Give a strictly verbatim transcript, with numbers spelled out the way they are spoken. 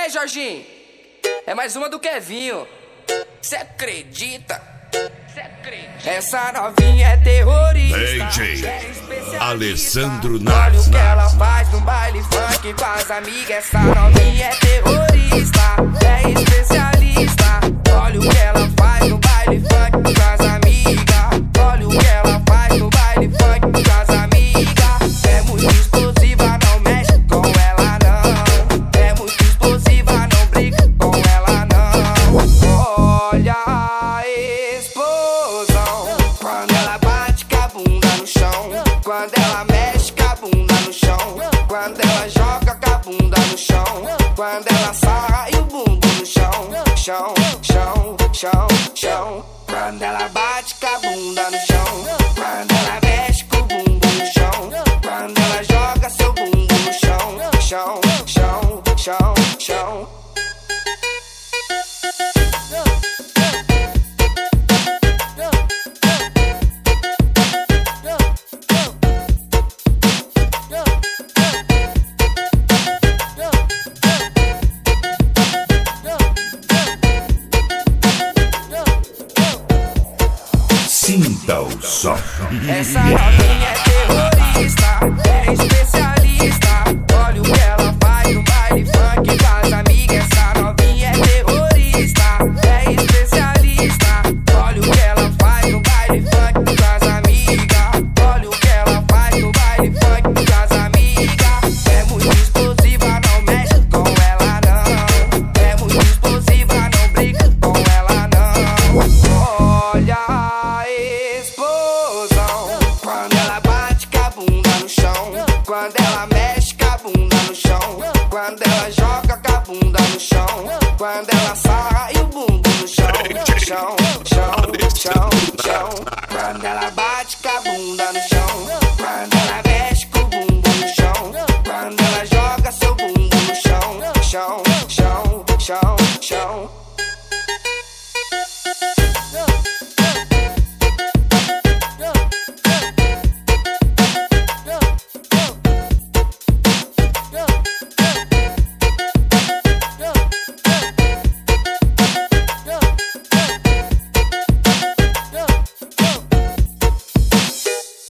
aí, Jorginho. É mais uma do Kevinho. Cê acredita? Cê acredita? Essa novinha é terrorista. D J é especialista. Alessandro Olha o que ela Nas. faz no baile funk com as amigas. Essa novinha é terrorista. É especialista. Olha o que ela faz no baile funk com as amigas. Olha o que ela faz no baile funk com as amigas. É muito explosiva, não mexe com ela não. É muito explosiva, não brinca com ela não. Olha a explosão quando ela bate com a bunda no chão, quando ela mexe com a bunda no chão, quando ela joga com a bunda no chão, quando ela sarra e o bumbum no chão, chão, chão, chão, chão. Quando ela bate com a bunda no chão, quando ela mexe com o bumbum no chão, quando ela joga seu bumbum no chão, chão, chão, chão, chão. Sinta o som. Essa novinha é terrorista, é especialista. Olha o que ela faz no baile funk com as amigas. Essa novinha é terrorista, é especialista. Olha o que ela faz no baile funk com as amigas. Olha o que ela faz no baile funk com as amigas. É muito explosiva, não mexe com ela não. É muito explosiva, não brinca com ela não. Olha a explosão quando ela bate com a bunda no chão, quando ela mexe com a bunda no chão, quando ela joga com a bunda no chão, quando ela sarra e o bumbum no chão, chão, chão, chão, chão. Quando ela bate com a bunda no chão.